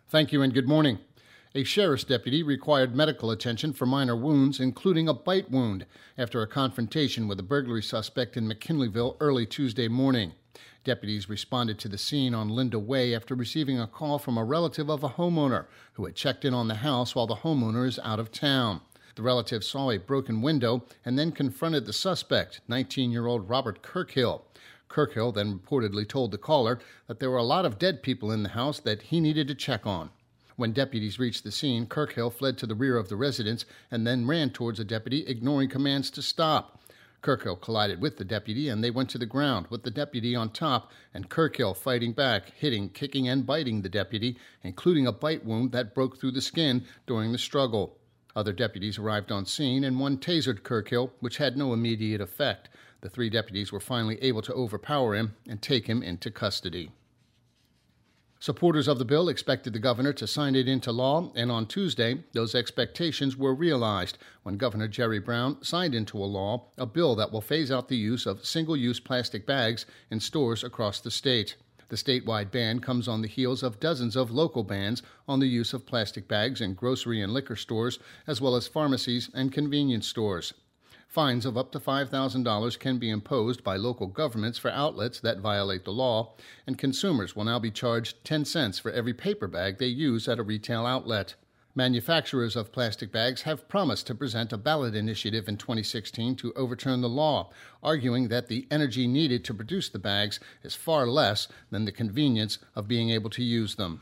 Thank you and good morning. A sheriff's deputy required medical attention for minor wounds, including a bite wound, after a confrontation with a burglary suspect in McKinleyville early Tuesday morning. Deputies responded to the scene on Linda Way after receiving a call from a relative of a homeowner who had checked in on the house while the homeowner is out of town. The relative saw a broken window and then confronted the suspect, 19-year-old Robert Kirkhill. Kirkhill then reportedly told the caller that there were a lot of dead people in the house that he needed to check on. When deputies reached the scene, Kirkhill fled to the rear of the residence and then ran towards a deputy, ignoring commands to stop. Kirkhill collided with the deputy and they went to the ground, with the deputy on top and Kirkhill fighting back, hitting, kicking, and biting the deputy, including a bite wound that broke through the skin during the struggle. Other deputies arrived on scene and one tasered Kirkhill, which had no immediate effect. The three deputies were finally able to overpower him and take him into custody. Supporters of the bill expected the governor to sign it into law, and on Tuesday, those expectations were realized when Governor Jerry Brown signed into a law a bill that will phase out the use of single-use plastic bags in stores across the state. The statewide ban comes on the heels of dozens of local bans on the use of plastic bags in grocery and liquor stores, as well as pharmacies and convenience stores. Fines of up to $5,000 can be imposed by local governments for outlets that violate the law, and consumers will now be charged 10 cents for every paper bag they use at a retail outlet. Manufacturers of plastic bags have promised to present a ballot initiative in 2016 to overturn the law, arguing that the energy needed to produce the bags is far less than the convenience of being able to use them.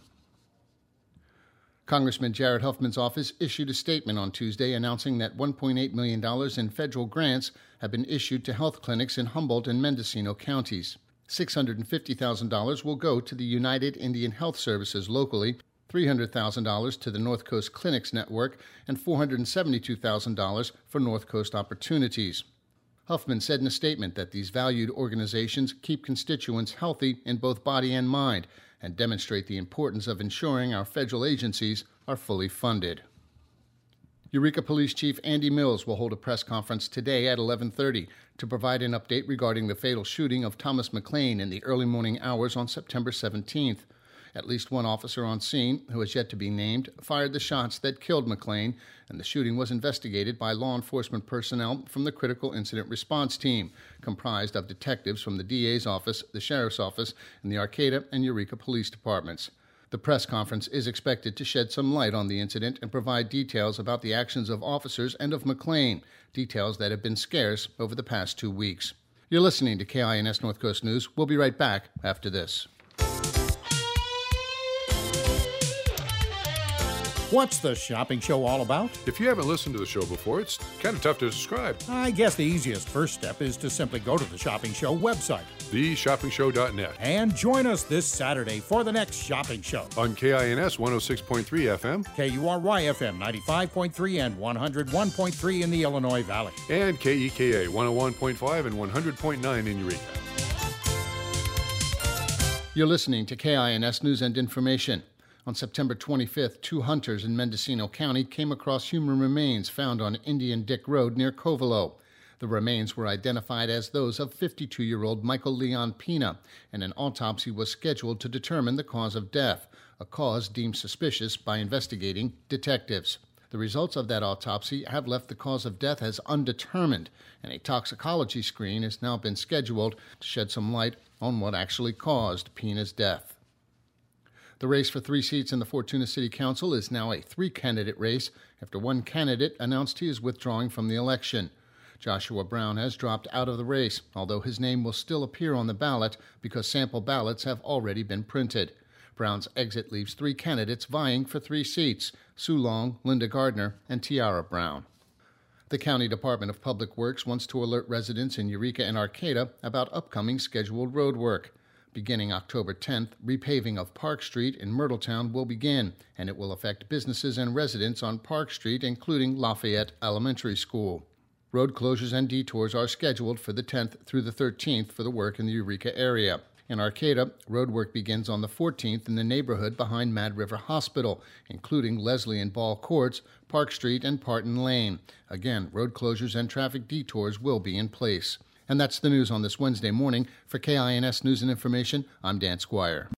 Congressman Jared Huffman's office issued a statement on Tuesday announcing that $1.8 million in federal grants have been issued to health clinics in Humboldt and Mendocino counties. $650,000 will go to the United Indian Health Services locally, $300,000 to the North Coast Clinics Network, and $472,000 for North Coast Opportunities. Huffman said in a statement that these valued organizations keep constituents healthy in both body and mind and demonstrate the importance of ensuring our federal agencies are fully funded. Eureka Police Chief Andy Mills will hold a press conference today at 11:30 to provide an update regarding the fatal shooting of Thomas McLean in the early morning hours on September 17th. At least one officer on scene, who has yet to be named, fired the shots that killed McLean, and the shooting was investigated by law enforcement personnel from the Critical Incident Response Team, comprised of detectives from the DA's office, the Sheriff's Office, and the Arcata and Eureka Police Departments. The press conference is expected to shed some light on the incident and provide details about the actions of officers and of McLean, details that have been scarce over the past 2 weeks. You're listening to KINS North Coast News. We'll be right back after this. What's the shopping show all about? If you haven't listened to the show before, it's kind of tough to describe. I guess the easiest first step is to simply go to the shopping show website, theshoppingshow.net, and join us this Saturday for the next shopping show. On KINS 106.3 FM, KURY FM 95.3 and 101.3 in the Illinois Valley, and KEKA 101.5 and 100.9 in Eureka. You're listening to KINS News and Information. On September 25th, 2 hunters in Mendocino County came across human remains found on Indian Dick Road near Covelo. The remains were identified as those of 52-year-old Michael Leon Pina, and an autopsy was scheduled to determine the cause of death, a cause deemed suspicious by investigating detectives. The results of that autopsy have left the cause of death as undetermined, and a toxicology screen has now been scheduled to shed some light on what actually caused Pina's death. The race for 3 seats in the Fortuna City Council is now a 3-candidate race after one candidate announced he is withdrawing from the election. Joshua Brown has dropped out of the race, although his name will still appear on the ballot because sample ballots have already been printed. Brown's exit leaves 3 candidates vying for 3 seats: Sue Long, Linda Gardner, and Tiara Brown. The County Department of Public Works wants to alert residents in Eureka and Arcata about upcoming scheduled road work. Beginning October 10th, repaving of Park Street in Myrtletown will begin, and it will affect businesses and residents on Park Street, including Lafayette Elementary School. Road closures and detours are scheduled for the 10th through the 13th for the work in the Eureka area. In Arcata, road work begins on the 14th in the neighborhood behind Mad River Hospital, including Leslie and Ball Courts, Park Street, and Parton Lane. Again, road closures and traffic detours will be in place. And that's the news on this Wednesday morning. For KINS News and Information, I'm Dan Squire.